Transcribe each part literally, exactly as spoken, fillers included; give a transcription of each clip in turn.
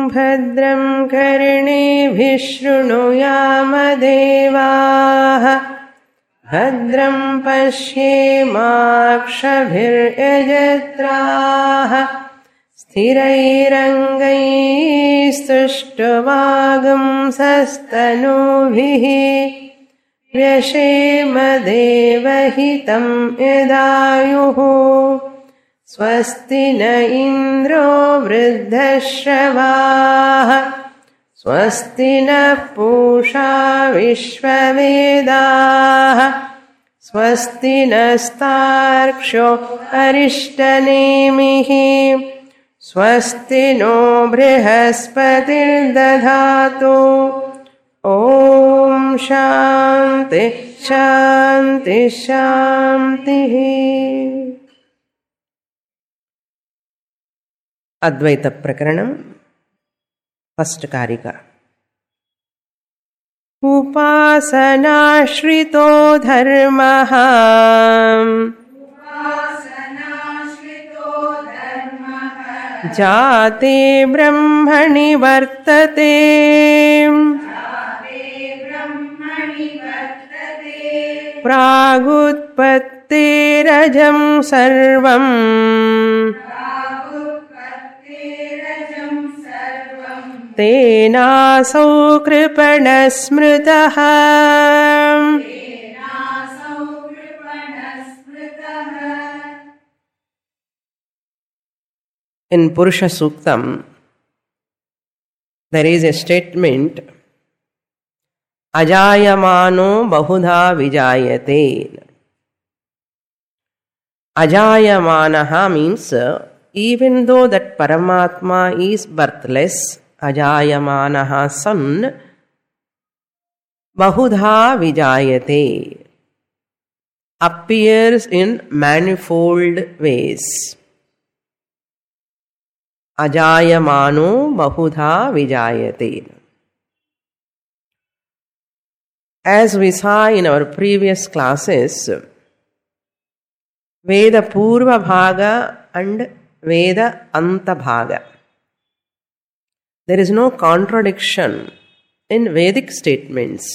भद्रं कर्णेभिः शृणुयामदेवाः भद्रं पश्येमाक्षभिर्यजत्राः स्थिरैरङ्गैस्तुष्टुवागुंसस्तनूभिः व्यशेम देवहितं यदायुः स्वस्ति न इन्द्रो वृद्धश्रवाः स्वस्ति नः पूषा विश्ववेदाः स्वस्ति नस्तार्क्ष्यो अरिष्टनेमिः स्वस्ति नो बृहस्पतिर्दधातु ॐ शान्ति शान्ति शान्तिः। अद्वैत प्रकरणं फस्ट कारिका। उपासनाश्रितो धर्मः जाते ब्रह्मणि वर्तते प्रागुत्पत्तेरजं सर्वम् तेनासौ कृपणः स्मृतः। In Purusha Suktam, there is a statement, Ajayamano bahudha vijayate. Ajayamanaha means, even though that Paramatma is birthless, Ajayamanaha son, bahudha vijayate, appears in manifold ways. Ajayamano bahudha vijayate. As we saw in our previous classes, Veda Purva Bhaga and Veda Anta Bhaga. There is no contradiction in Vedic statements.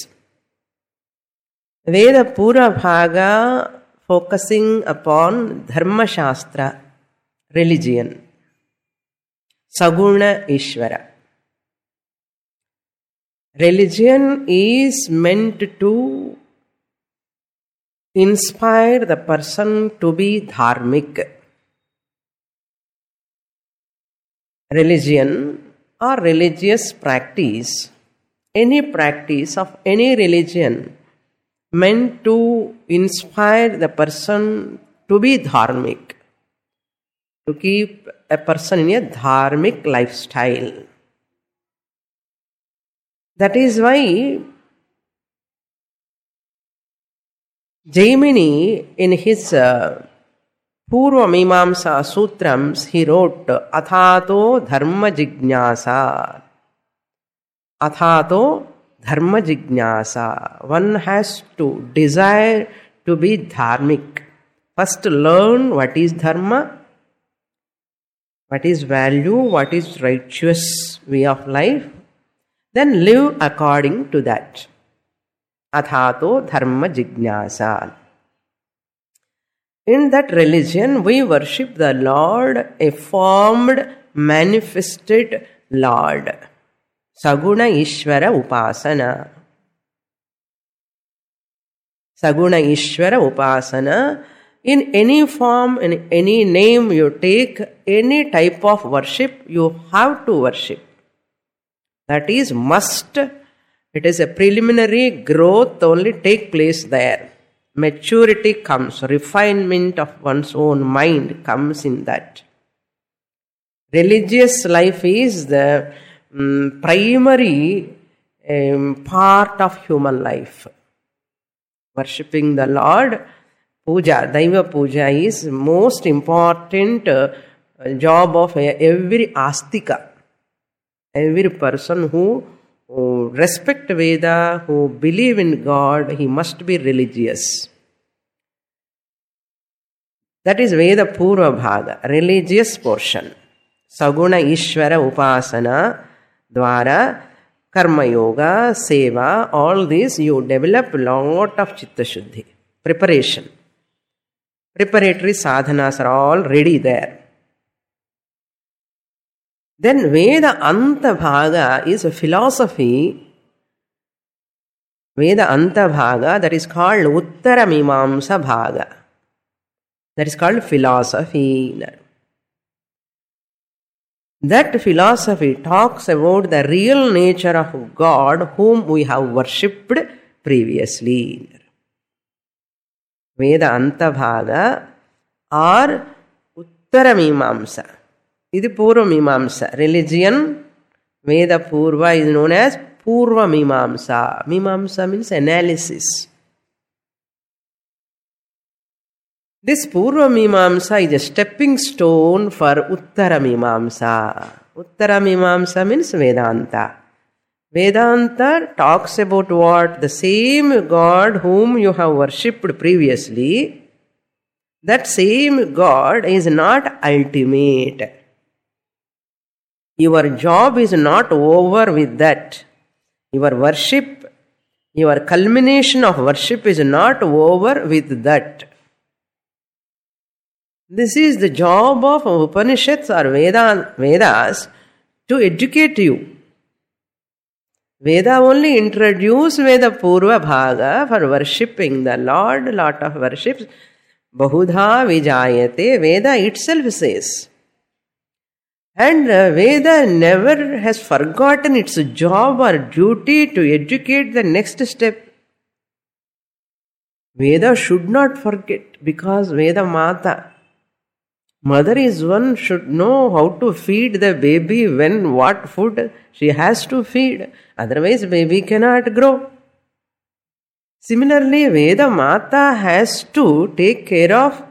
Veda Purva Bhaga focusing upon Dharma Shastra, religion. Saguna Ishvara. Religion is meant to inspire the person to be dharmic. Religion or religious practice, any practice of any religion meant to inspire the person to be dharmic, to keep a person in a dharmic lifestyle. That is why Jaimini in his uh, Purva Mimamsa Sutrams, he wrote Athato Dharma Jignasa. Athato Dharma Jignasa. One has to desire to be dharmic. First learn what is dharma, what is value, what is righteous way of life, then live according to that. Athato Dharma Jignasa. In that religion, we worship the Lord, a formed, manifested Lord. Saguna Ishvara Upasana. Saguna Ishvara Upasana. In any form, in any name you take, any type of worship, you have to worship. That is must. It is a preliminary growth only take place there. Maturity comes, refinement of one's own mind comes in that. Religious life is the um, primary um, part of human life. Worshipping the Lord, puja, Daiva puja is most important uh, job of every astika. Every person who, who respect Veda, who believe in God, he must be religious. That is Veda Purva Bhaga, religious portion. Saguna Ishvara Upasana, Dvara, Karma Yoga, Seva, all these you develop a lot of Chitta Shuddhi. Preparation. Preparatory sadhanas are all ready there. Then Veda Anta Bhaga is a philosophy. Veda Anta Bhaga, that is called Uttara Mimamsa Bhaga. That is called philosophy. That philosophy talks about the real nature of God whom we have worshipped previously. Veda Anta Bhaga or Uttara Mimamsa. This is Purva Mimamsa. Religion, Veda Purva is known as Purva Mimamsa. Mimamsa means analysis. This Purva Mimamsa is a stepping stone for Uttara Mimamsa. Uttara Mimamsa means Vedanta. Vedanta talks about what? The same God whom you have worshipped previously, that same God is not ultimate. Your job is not over with that. Your worship, your culmination of worship is not over with that. This is the job of Upanishads or Veda, Vedas to educate you. Veda only introduce Veda Purva Bhaga for worshipping the Lord, lot of worships. Bahudha Vijayate, Veda itself says. And uh, Veda never has forgotten its job or duty to educate the next step. Veda should not forget, because Veda Mata, mother is one, should know how to feed the baby, when, what food she has to feed. Otherwise, baby cannot grow. Similarly, Veda Mata has to take care of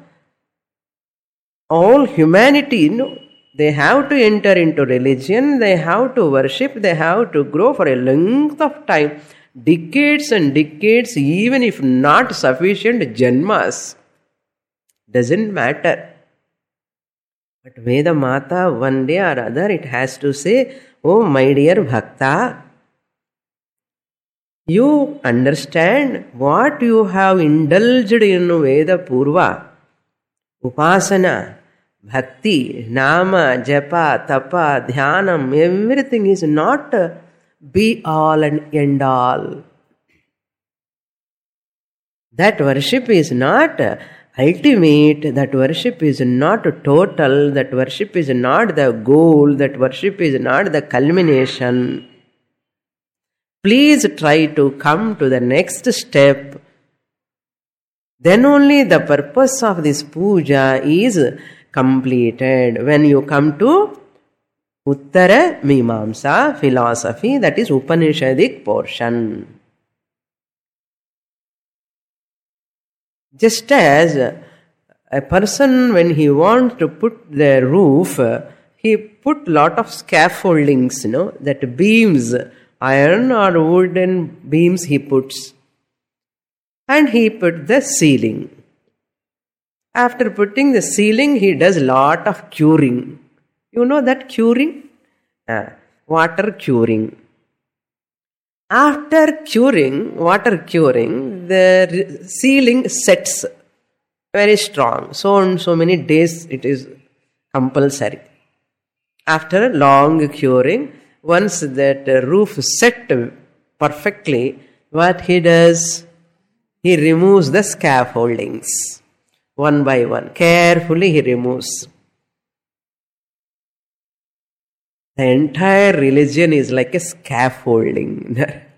all humanity. You know, they have to enter into religion, they have to worship, they have to grow for a length of time. Decades and decades, even if not sufficient janmas. Doesn't matter. But Veda Mata, one day or other, it has to say, oh my dear Bhakta, you understand what you have indulged in Veda Purva, Upasana, Bhakti, Nama, Japa, Tapa, Dhyanam, everything is not be all and end all. That worship is not ultimate, that worship is not total, that worship is not the goal, that worship is not the culmination. Please try to come to the next step. Then only the purpose of this puja is completed. When you come to Uttara Mimamsa philosophy, that is Upanishadic portion. Just as a person, when he wants to put the roof, he put lot of scaffoldings, you know, that beams, iron or wooden beams he puts. And he put the ceiling. After putting the ceiling, he does lot of curing. You know that curing? Ah, water curing. After curing, water curing, the ceiling sets very strong. So and so many days it is compulsory. After long curing, once that roof set perfectly, what he does? He removes the scaffoldings. One by one. Carefully he removes. The entire religion is like a scaffolding.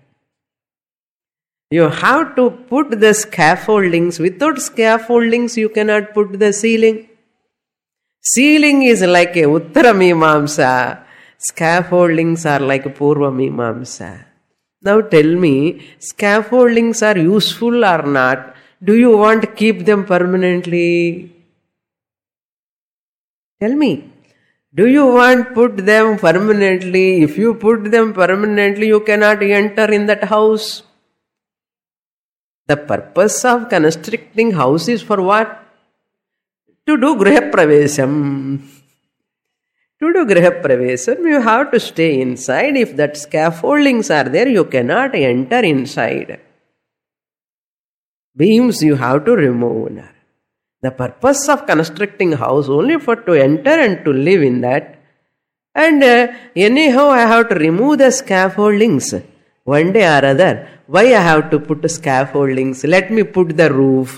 You have to put the scaffoldings. Without scaffoldings, you cannot put the ceiling. Ceiling is like a Uttara Mimamsa. Scaffoldings are like a Purva Mimamsa. Now tell me, scaffoldings are useful or not? Do you want to keep them permanently? Tell me. Do you want to put them permanently? If you put them permanently, you cannot enter in that house. The purpose of constructing house is for what? To do Griha Pravesam. To do Griha Pravesam, you have to stay inside. If that scaffoldings are there, you cannot enter inside. Beams you have to remove. The purpose of constructing house only for to enter and to live in that. And uh, anyhow I have to remove the scaffoldings. One day or other. Why I have to put scaffoldings? Let me put the roof.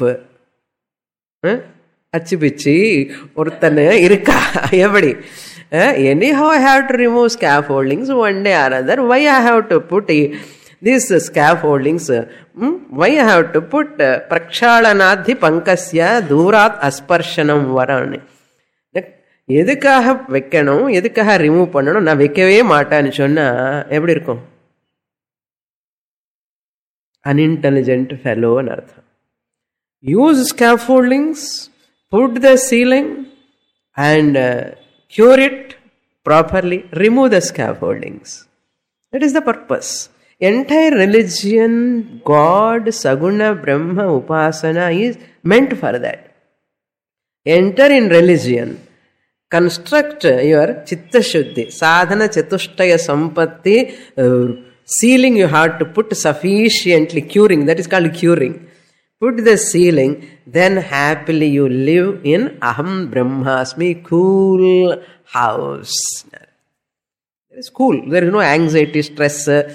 Achipichi, ortane irka. Everybody. Anyhow I have to remove scaffoldings one day or other. Why I have to put these scaffoldings? Hmm? Why I have to put prakshalanadhi pankasya durat asparshanam varani? எதுக்காக வைக்கணும், எதுக்காக remove பண்ணணும், நான் வைக்கவே மாட்டேன்னு சொன்னா எப்படி இருக்கும்? Unintelligent fellow ன்னு அர்த்தம். Use scaffoldings, put the ceiling and uh, cure it properly, remove the scaffoldings. That is the purpose. Entire religion, God, Saguna, Brahma, Upasana is meant for that. Enter in religion. Construct your chitta shuddhi, sadhana chatushtaya sampatti, uh, sealing you have to put sufficiently, curing, that is called curing. Put the sealing, then happily you live in Aham Brahmasmi, cool house. It is cool, there is no anxiety, stress, uh,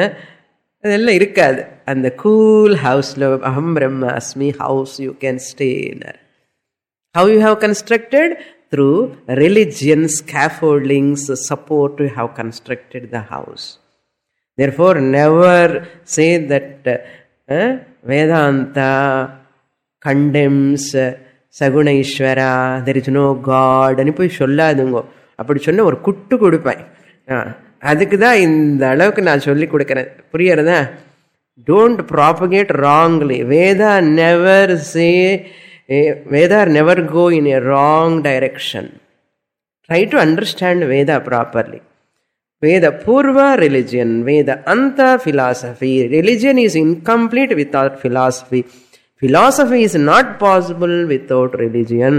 and the cool house, Aham Brahmasmi house you can stay in. How you have constructed? Through religion, scaffoldings, support, you have constructed the house. Therefore, never say that uh, Vedanta condemns uh, Saguna Ishvara, there is no God. And you say, அப்படி சொன்ன ஒரு good கொடுப்பேன். அதுக்கு தான் இந்த அளவுக்கு நான் சொல்லி கொடுக்கிறேன். புரியுறதா? Don't propagate wrongly. Veda never say Veda never go in a wrong direction. Try to understand Veda properly. Veda Purva religion, Veda Anta philosophy. Religion is incomplete without philosophy. Philosophy is not possible without religion.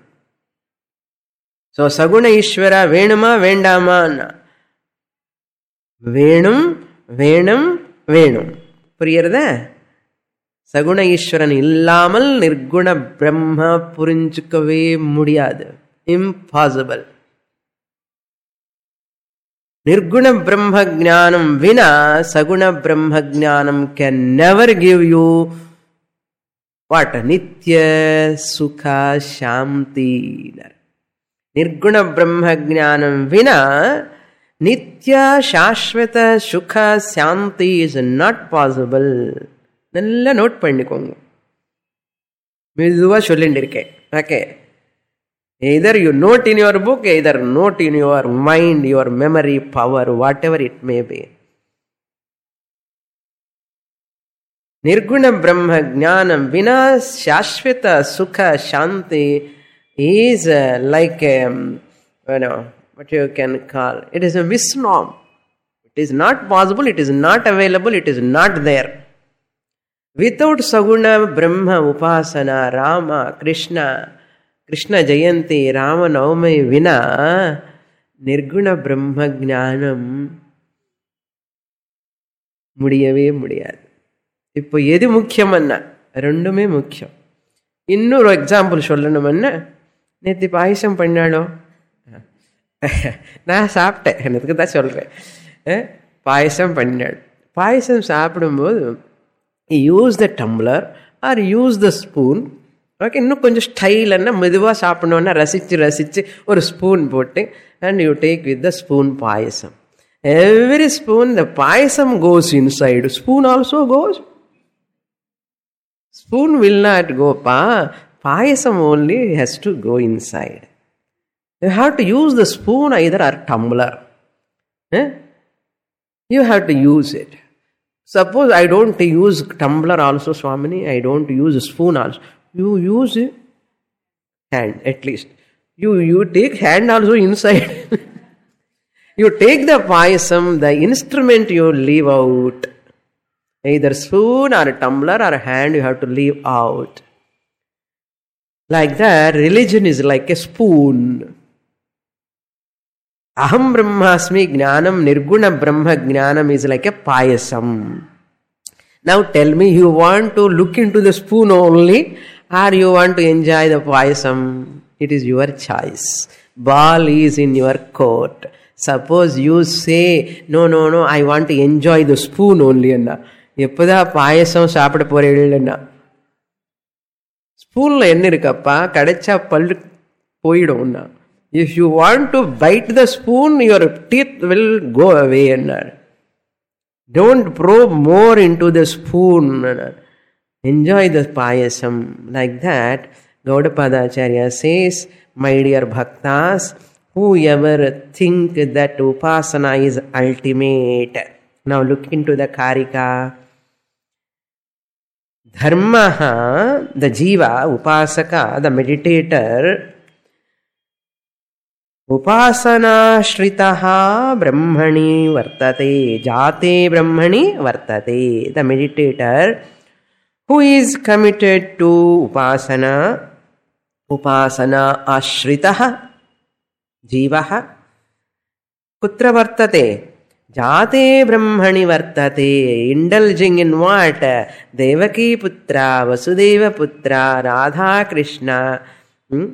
So Saguna Ishvara Venuma Vendama. Venum, Venum, Venum. புரியுறதா? சகுண ஈஸ்வரன் இல்லாமல் நிர்குண பிரம்ம புரிஞ்சுக்கவே முடியாது. Impossible. நிர்குண பிரம்ம ஞானம் வினா சகுண பிரம்ம ஞானம் can never give you what? நித்ய சுக சாந்தி. நிர்குண பிரம்ம ஞானம் வினா நித்ய சாஸ்வத சுக சாந்தி இஸ் நாட் பாசிபிள். நல்லா நோட் பண்ணிக்கோங்க. மெதுவாக சொல்லிட்டு இருக்கேன். Okay, either you note in your book, either note in your mind, your memory power, whatever it may be. Nirguna Brahma Jnanam Vina Shashvata Sukha Shanti is uh, like a, you know, what you can call, it is a misnomer. It is not possible, it is not available, it is not there. Without Saguna Brahma Upasana, Rama, Krishna, Krishna Jayanti, Rama Navami Vina, Nirguna Brahma Jnanam முடியவே முடியாது. இப்போ எது முக்கியமன்னா ரெண்டுமே முக்கியம். இன்னொரு example சொல்லணும்னா, நேற்று பாயசம் பண்ணாலோ நான் சாப்பிட்டேன், எனக்கு தான் சொல்கிறேன். பாயசம் பண்ணாள். பாயசம் சாப்பிடும்போது use the tumbler or use the spoon. Okay, இன்னும் கொஞ்சம் ஸ்டைலன்னா மெதுவாக சாப்பிடணுன்னா ரசித்து ரசித்து ஒரு ஸ்பூன் போட்டு and you take with the spoon payasam. Every spoon the payasam goes inside, spoon also goes. Spoon will not go பா, payasam only has to go inside. You have to use the spoon either or tumbler. Eh? You have to use it. Suppose I don't use tumbler also, Swamini, I don't use spoon also. You use hand at least. You, you take hand also inside. You take the payasam, the instrument you leave out. Either spoon or tumbler or hand you have to leave out. Like that, religion is like a spoon. Aham Brahmasmi Jnanam Nirguna Brahma Jnanam is like a payasam. Now tell me, you want to look into the spoon only or you want to enjoy the payasam? It is your choice. Ball is in your court. Suppose you say, no, no, no, I want to enjoy the spoon only. Eppada payasam saapida porilla. Spoon la enna irukappa, kadacha pallu poidum. If you want to bite the spoon, your teeth will go away. Don't probe more into the spoon. Enjoy the payasam. Like that, Gaudapada Acharya says, my dear bhaktas, whoever think that upasana is ultimate. Now look into the Karika. Dharmaha, the jiva, upasaka, the meditator, upasana shritaha brahmani vartate, jate brahmani vartate. The meditator who is committed to upasana, upasana ashritaha, jivaha, kutra vartate, jate brahmani vartate. Indulging in what? Devaki putra, Vasudeva putra, Radha Krishna. Hmm?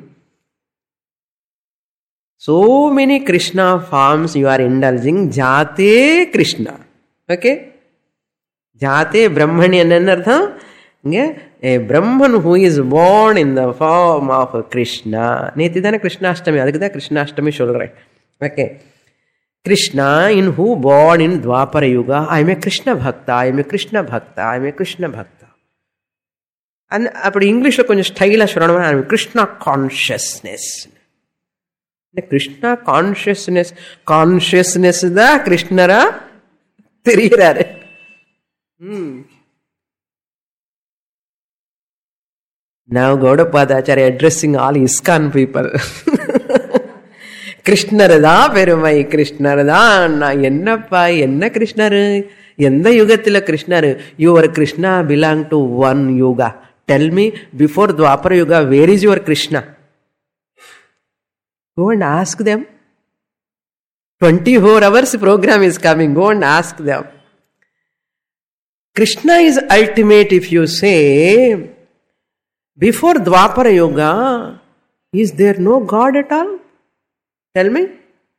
So many Krishna forms you are indulging. Jate Krishna. Okay? Jate Brahmani anartha. A Brahman who is born in the form of Krishna. Netidana Krishna Ashtami. Adakada Krishna Ashtami solrai. Okay. Krishna in who born in Dwapara Yuga. I am a Krishna Bhakta. I am a Krishna Bhakta. I am a Krishna Bhakta. And apdi English lo konja style assuranam. I am Krishna consciousness. Krishna consciousness, consciousness da Krishna ra theriyarare. Hmm. Now Gaudapada Acharya addressing all ISKCON people. Krishna da perumai, Krishna da anna ennappa enna Krishna ru endha yugathila Krishna ru. Your Krishna belong to one yuga. Tell me, before Dwapara Yuga, where is your Krishna? Go and ask them. twenty-four hours program is coming. Go and ask them. Krishna is ultimate if you say, before Dwapara Yuga, is there no God at all? Tell me.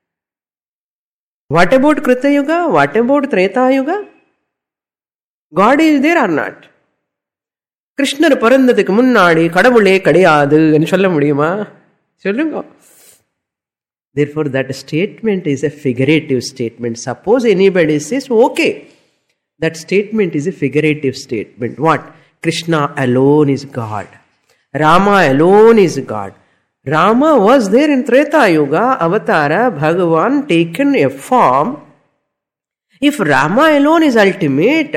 What about Krita Yuga? What about Treta Yuga? God is there or not? Krishna parandadhukku munnadi kadavule kadiyadu ennu solla mudiyuma? Sollunga. Therefore, that statement is a figurative statement. Suppose anybody says, okay, that statement is a figurative statement. What? Krishna alone is God. Rama alone is God. Rama was there in Treta Yuga, Avatara, Bhagavan taken a form. If Rama alone is ultimate,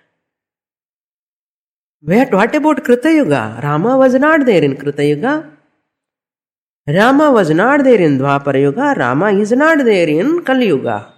what about Krita Yuga? Rama was not there in Krita Yuga. Rama was not there in Dwapara Yuga. Rama is not there in Kali Yuga.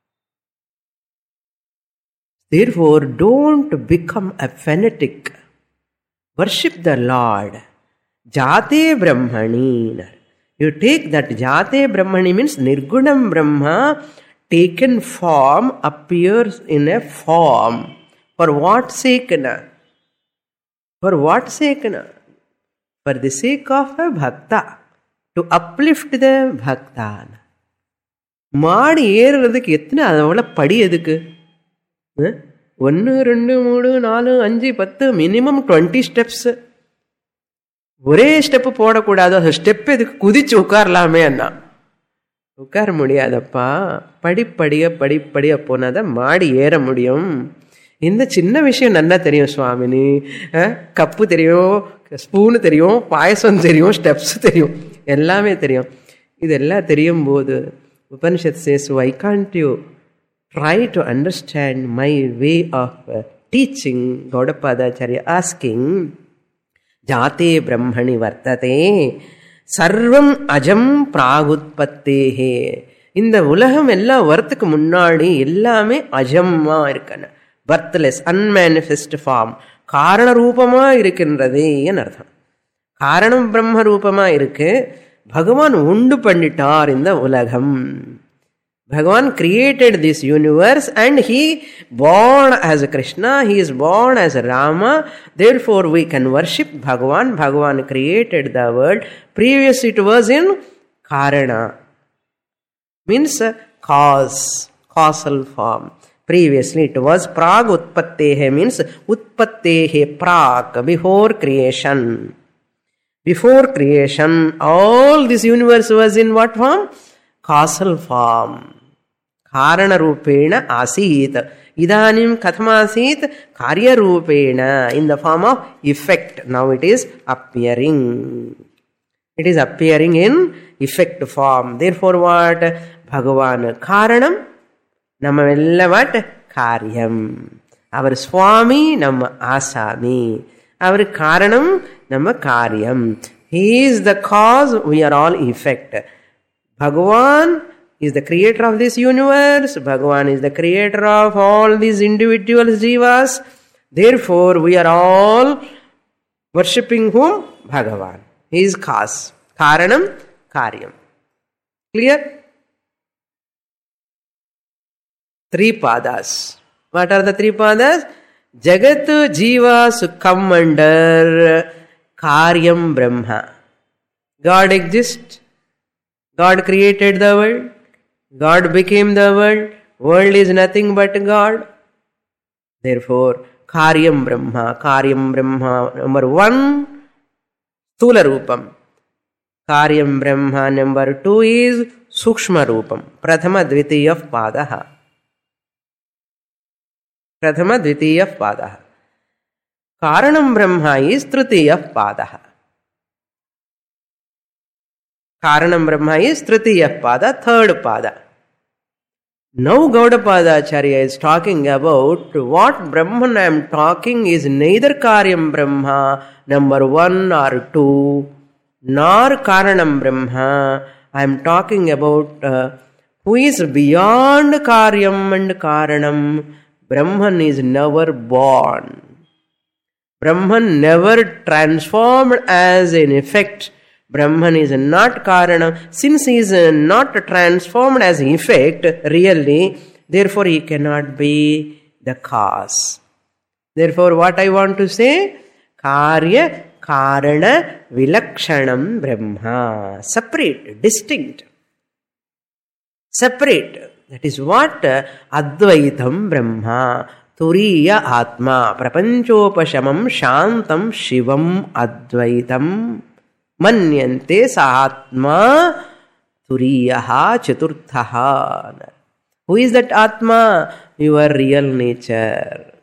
Therefore, don't become a fanatic. Worship the Lord. Jate Brahmani. You take that Jate Brahmani means Nirgunam Brahma taken form appears in a form. For what sake? For what sake? For the sake of a bhakta. To uplift the bhakta. Maadi ஏறுறதுக்கு எத்தனை அதோட படி எதுக்கு? ஒன்று ரெண்டு மூணு நாலு அஞ்சு பத்து மினிமம் டுவெண்ட்டி ஸ்டெப்ஸ். ஒரே ஸ்டெப் போடக்கூடாது. அந்த ஸ்டெப் எதுக்கு? குதிச்சு உட்காரலாமே அண்ணா. உட்கார முடியாதப்பா. படிப்படிய படிப்படிய போனாதான் மாடி ஏற முடியும். இந்த சின்ன விஷயம் நல்லா தெரியும் சுவாமினி. கப்பு தெரியும், ஸ்பூனு தெரியும், பாயசம் தெரியும், ஸ்டெப்ஸ் தெரியும், எல்லாமே தெரியும். இதெல்லாம் தெரியும் போது Upanishad says, why can't you try to understand my way of uh, teaching? Gaudapada Acharya asking, Jate Brahmani Vartate Sarvam Ajam Pragutpattehe. இந்த உலகம் எல்லாம் வரத்துக்கு முன்னாடி எல்லாமே அஜம்மா இருக்கன. Birthless, unmanifest form. காரண ரூபமா இருக்கின்றதே என்று அர்த்தம். காரணம் பிரம்ம ரூபமா இருக்கு. பகவான் உண்டு பண்ணிட்டார் இந்த உலகம். Bhagavan created this universe and he born as Krishna, he is born as Rama. Therefore, we can worship Bhagavan. Bhagavan created the world. Previous it was in Karana. Means cause, causal form. Previously it was Prag Utpattehe, means Utpattehe Prag, before creation. Before creation, all this universe was in what form? Causal form. Karana Rupena Asit. Idanim Kathamasit Karya Rupena, in the form of effect. Now it is appearing. It is appearing in effect form. Therefore what? Bhagavan Karanam, Nama Vella what? Karyam. Our Swami, Nama Asami. Our Karanam, Nama Karyam. He is the cause, we are all effect. Bhagavan is the creator of this universe. Bhagavan is the creator of all these individual jivas. Therefore, we are all worshipping whom? Bhagavan. He is cause. Karanam, Karyam. Clear? Three padas. What are the three padas? Jagat Jiva Sukham under Karyam Brahma. God exists. God created the world. God became the world. World is nothing but God. Therefore, Karyam Brahma. Karyam Brahma. Number one, Sthula Rupam. Karyam Brahma. Number two is Sukshma Rupam. Prathama Dvitiya Padaha. Prathama Dvitiya Padaha. Karanam Brahma is Tritiya Padaha. Karanam Brahma is Tritiya Pada, third Pada. Now Gaudapada Acharya is talking about what Brahman I am talking is neither Karyam Brahma, number one or two, nor Karanam Brahma. I am talking about uh, who is beyond Karyam and Karanam. Brahman is never born. Brahman never transformed as an effect. Brahman is not Karana. Since he is not transformed as effect, really, therefore he cannot be the cause. Therefore, what I want to say? Karya, Karana, Vilakshanam, Brahma. Separate, distinct. Separate. That is what? Advaitam Brahma. Turiya Atma. Prapanchopashamam Shantam Shivam Advaitam. Manyante Sahatma Turiyaha Chaturthaha. Who is that Atma? Your real nature.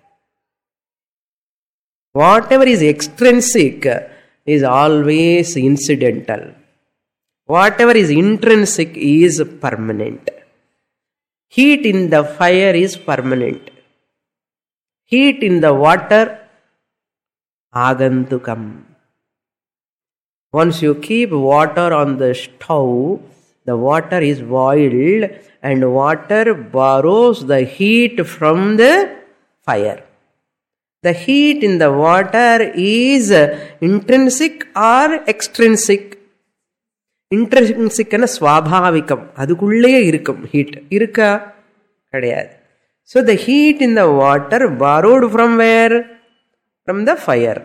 Whatever is extrinsic is always incidental. Whatever is intrinsic is permanent. Heat in the fire is permanent. Heat in the water, agantukam. Once you keep water on the stove, the water is boiled and water borrows the heat from the fire. The heat in the water is intrinsic or extrinsic? Intrinsic and swabhavikam. Adukulle irukkum heat. Irukka? Kadayad. So the heat in the water borrowed from where? From the fire.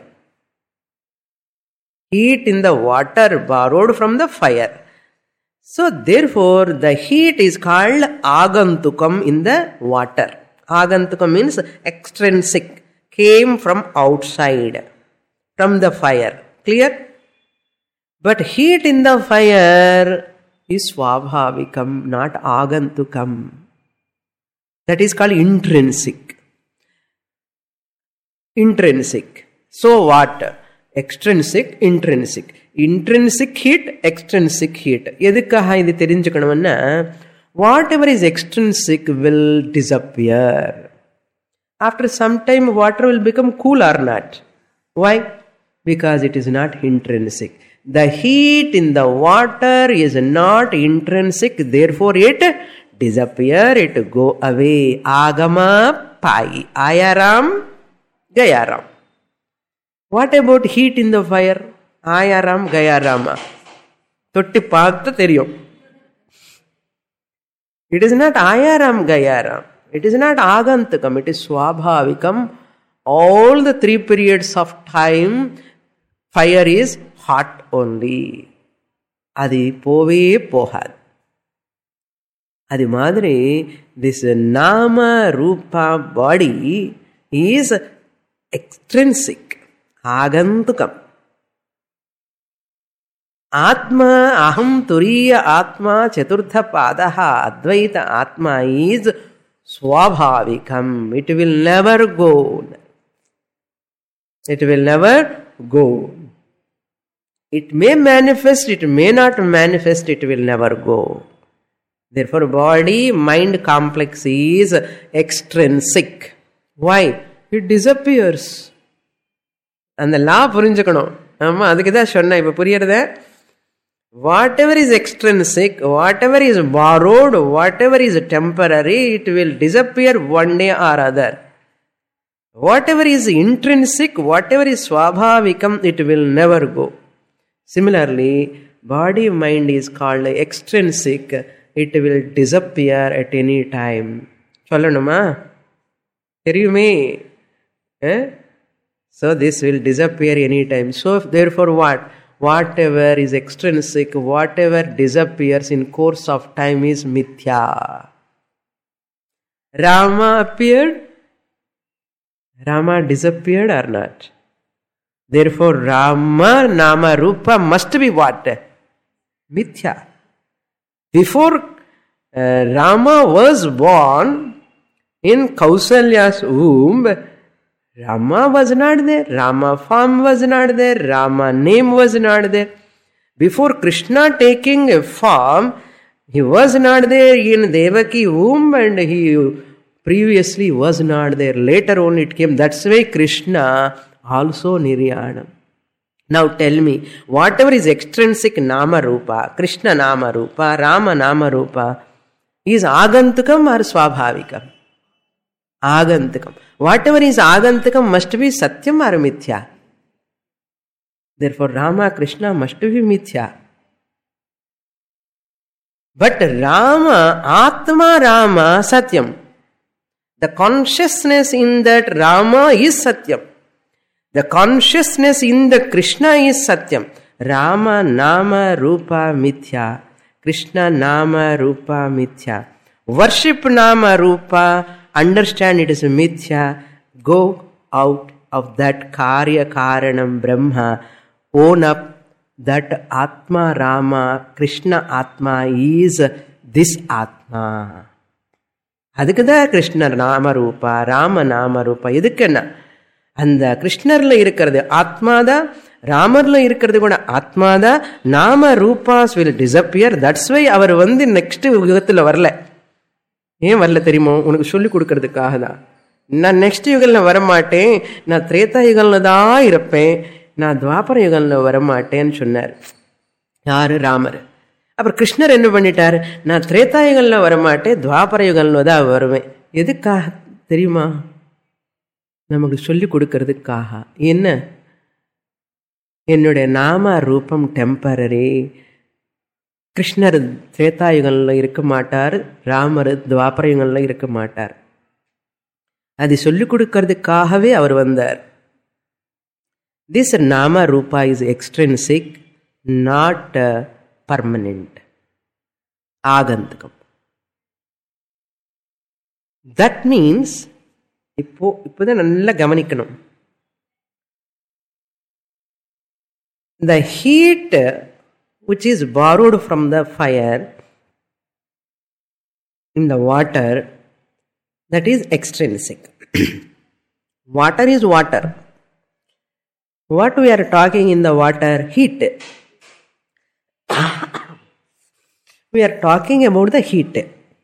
Heat in the water borrowed from the fire. So therefore the heat is called agantukam in the water. Agantukam means extrinsic, came from outside, from the fire. Clear? But heat in the fire is swabhavikam, not agantukam. That is called intrinsic. Intrinsic. So what? Extrinsic, intrinsic. Intrinsic heat, extrinsic heat. Edukkaha idu therinjukkanumna, whatever is extrinsic will disappear. After some time, water will become cool or not. Why? Because it is not intrinsic. The heat in the water is not intrinsic, therefore it disappear, it go away. Agama pai. Ayaram, Gayaram. What about heat in the fire? Ayaram, Gayarama. Totti paatha theriyum. It is not ayaram gayaram. It is not agantukam. It is swabhavikam. All the three periods of time, fire is hot only. Adi pove pohad. Adi madri, this nama rupa body is extrinsic. Agantukam. Atma aham turiya atma chaturtha padaha advaita atma is swabhavikam. It will never go. It will never go. It may manifest, it may not manifest, it will never go. Therefore, body-mind complex is extrinsic. Why? It disappears. And the law purinjakano. Amma adukida sonna ipo puriyarada. Whatever is extrinsic, whatever is borrowed, whatever is temporary, it will disappear one day or other. Whatever is intrinsic, whatever is swabhavikam, it will never go. Similarly, body-mind is called extrinsic. It will disappear at any time. Sollanuma? Theriyume? Eh? So this will disappear any time. So therefore what? Whatever is extrinsic, whatever disappears in course of time is mithya. Rama appeared. Rama disappeared or not? Therefore, Rama, Nama, Rupa must be what? Mithya. Before uh, Rama was born in Kausalya's womb, Rama was not there. Rama form was not there. Rama name was not there. Before Krishna taking a form, he was not there in Devaki womb and he previously was not there. Later only it came. That's why Krishna also Niryanam. Now tell me, whatever is extrinsic Nama Rupa, Krishna Nama Rupa, Rama Nama Rupa, is Agantukam or Swabhavikam? Agantukam. Whatever is Agantukam must be Satyam or Mithya. Therefore Rama, Krishna must be Mithya. But Rama, Atma Rama, Satyam. The consciousness in that Rama is Satyam. The consciousness in the Krishna is Satyam. Rama, Nama, Rupa, Mithya. Krishna, Nama, Rupa, Mithya. Worship Nama, Rupa. Understand it is Mithya. Go out of that Karya Karanam Brahma. Own up that Atma, Rama, Krishna Atma is this Atma. Adukada Krishna Nama Rupa, Rama Nama Rupa. Idukana. அந்த கிருஷ்ணர்ல இருக்கிறது ஆத்மாதா, ராமர்ல இருக்கிறது கூட ஆத்மாதா. நாம ரூபாஸ் will disappear. That's why அவர் வந்து next யுகத்துல வரல. ஏன் வரல தெரியுமோ? உனக்கு சொல்லி கொடுக்கறதுக்காக தான். நான் நெக்ஸ்ட் யுகம்ல வரமாட்டேன், நான் திரேதா யுகம்ல தான் இருப்பேன், நான் துவாபர யுகம்ல வரமாட்டேன்னு சொன்னார். யாரு? ராமர். அப்புறம் கிருஷ்ணர் என்ன பண்ணிட்டார்? நான் திரேதா யுகம்ல வரமாட்டேன், துவாபர யுகம்ல தான் வருவேன். எதுக்காக தெரியுமா? நமக்கு சொல்லிக் கொடுக்கறதுக்காக. என்ன? என்னுடைய நாம ரூபம் டெம்பரரி. கிருஷ்ணர் திரேதாயுகம்ல இருக்க மாட்டார், ராமர் துவாபரயுகம்ல இருக்க மாட்டார். அதை சொல்லிக் கொடுக்கறதுக்காகவே அவர் வந்தார். திஸ் நாம ரூபா இஸ் எக்ஸ்ட்ரின்சிக், நாட் பர்மனென்ட், ஆகந்துகம். தட் மீன்ஸ் இப்போ இப்போதான் நல்லா கவனிக்கணும். The heat which is borrowed from the fire in the water, that is extrinsic. Water is water. What we are talking in the water? Heat. We are talking about the heat.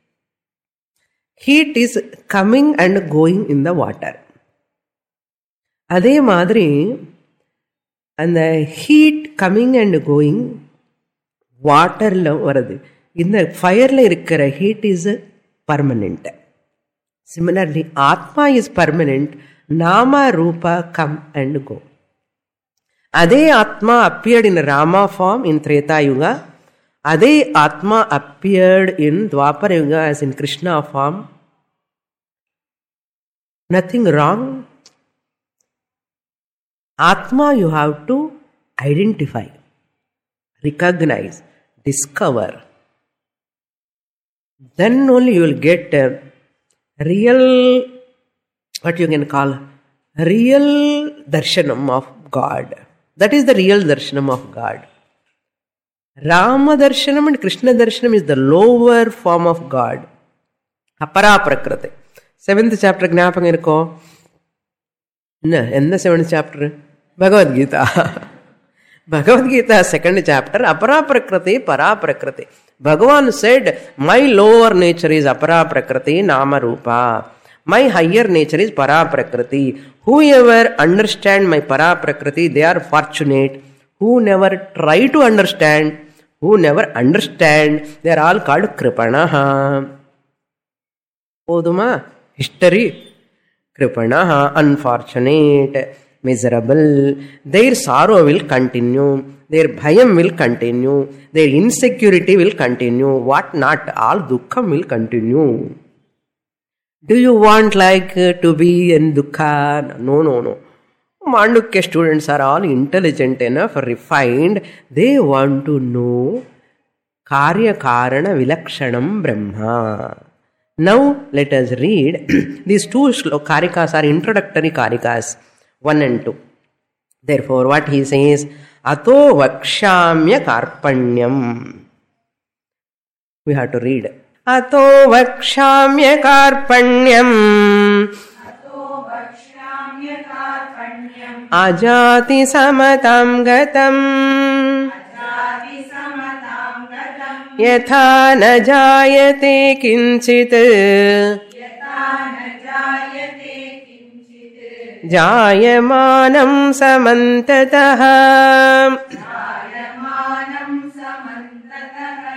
Heat is coming and going in the water. அதே மாதிரி அந்த heat coming and going வாட்டர்ல வருது. இந்த ஃபயர்ல இருக்கிற heat is permanent. Similarly ஆத்மா is permanent. நாம ரூபா கம் அண்ட் கோ. அதே ஆத்மா appeared in Rama form in Treta Yuga. అదే ఆత్మ అపియర్డ్ ఇన్ ద్వాపర యుగ as in Krishna form. Nothing wrong. ఆత్మ you have to identify, recognise, discover. Then only you will get a real, what you can call, real darshanam of God. That is the real darshanam of God. Rama darshanam and Krishna darshanam is the lower form of God. Apara prakriti. Seventh chapter gnapakam irukko? Enna enna seventh chapter? Bhagavad Gita. Bhagavad Gita second chapter, apara prakriti, para prakriti. Bhagavan said, my lower nature is apara prakriti, nama rupa. My higher nature is para prakriti. Whoever understand my para prakriti, they are fortunate. Who never try to understand, who never understand, they are all called kripanaha. Poduma, history, kripanaha, unfortunate, miserable. Their sorrow will continue. Their bhayam will continue. Their insecurity will continue. What not? All dukkham will continue. Do you want like uh, to be in dukkha? No, no, no. Mandukya students are all intelligent enough, refined. They want to know karya karana vilakshanam brahma. Now let us read. These two karikas are introductory karikas, one and two. Therefore, what he says, ato vakshamya karpanyam. We have to read. Ato vakshamya karpanyam. Ato vakshamya karpanyam. Ajati samatam gatam. Ajati samatam gatam. Yatha na jayate kinchit. Yatha na jayate kinchit. Jayamanam samantataha. Jayamanam samantataha.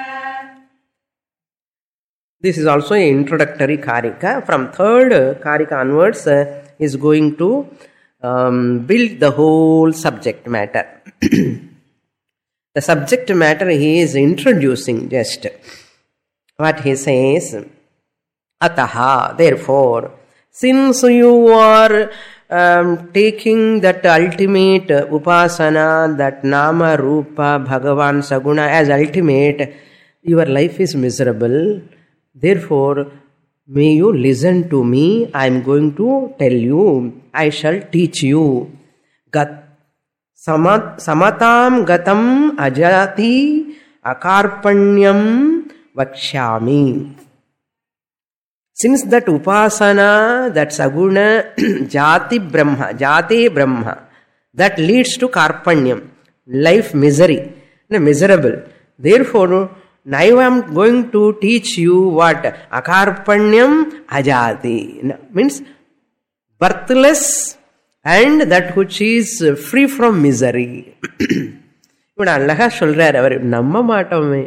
This is also an introductory karika. From third karika onwards uh, is going to um, build the whole subject matter. The subject matter he is introducing just. What he says, ataha, therefore, since you are um, taking that ultimate upasana, that nama, rupa, bhagavan, saguna as ultimate, your life is miserable. Therefore, may you listen to me. I am going to tell you. I shall teach you. Gat samat, samatam gatam ajati akarpanyam vakshyami. Since that upasana, that saguna, jati brahma, jati brahma, that leads to karpanyam, life misery, miserable. Therefore, now I am going to teach you what? Akarpanyam ajati. Means birthless and that which is free from misery. But Allah சொல்றார், அவர் நம்ப மாட்டோமே.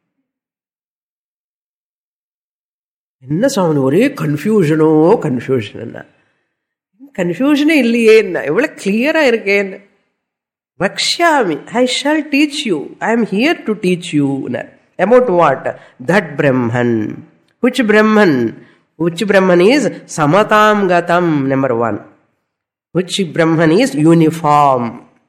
என்ன சாமி ஒரே கன்ஃபியூஷனோ confusion. கன்ஃபியூஷனே இல்லையே, எவ்வளவு கிளியரா இருக்கேன். Vakshyami, I shall teach you. I am here to teach you. About what? That Brahman. Which Brahman? Which Brahman is Samatam Gatam, number one. Which Brahman is uniform.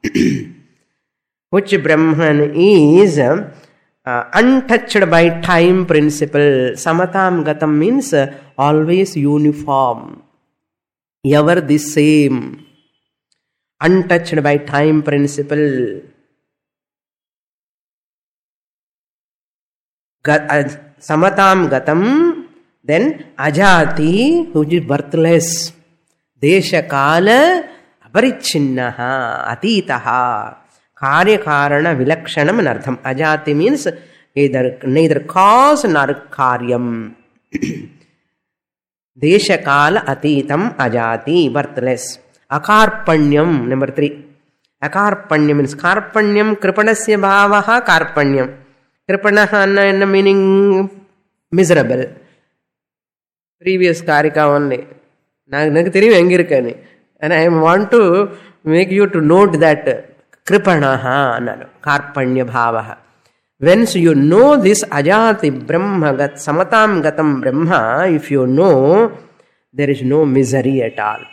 Which Brahman is uh, untouched by time principle. Samatam Gatam means uh, always uniform. Ever the same. Untouched by time principle. Samatam gatam, then ajati, which is birthless. Desha kala aparichinnaha, atitaha, karya karana vilakshanam anartham. Ajati means either neither cause nor karyam. Desha kala atitam ajati, birthless. Akarpanyam, number three. Akarpanyam means karpanyam, kripanasya bhavaha karpanyam. Kripanaha anna meaning miserable. Previous karika only. Naku theriyum enga irukani. And I want to make you to note that kripanaha annaru, karpanya bhavaha. Once you know this ajati brahma gat samatam gatam brahma, if you know, there is no misery at all.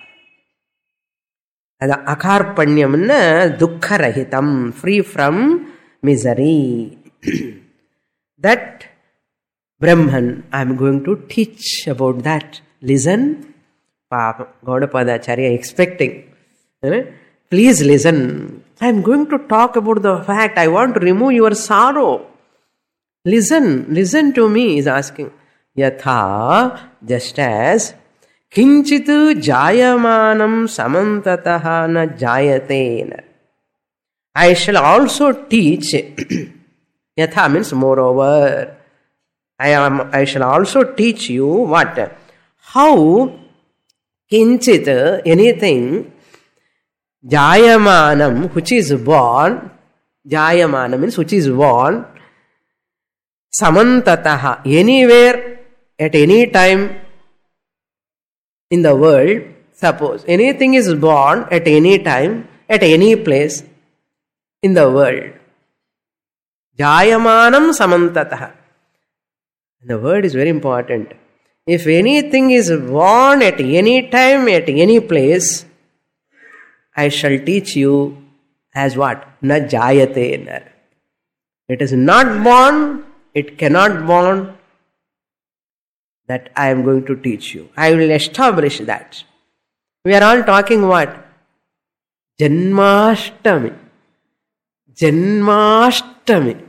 Ada akarpanyamna dukkha rahitam, free from misery. That Brahman, I am going to teach about that. Listen, Papa, Gaudapadacharya expecting. Please listen. I am going to talk about the fact. I want to remove your sorrow. Listen, listen to me, he is asking. Yatha, just as kinchitu jayamanam samantataha na jayatena. I shall also teach. Yatha means moreover. I am. I shall also teach you what? How kinchit, anything, jayamanam, which is born, jayamanam means which is born, samantataha, anywhere, at any time in the world. Suppose anything is born at any time, at any place in the world. Jayamanam samantataha. The word is very important. If anything is born at any time, at any place, I shall teach you as what? Na jayate. It is not born, it cannot born, that I am going to teach you. I will establish that. We are all talking what? Janmashtami. Janmashtami.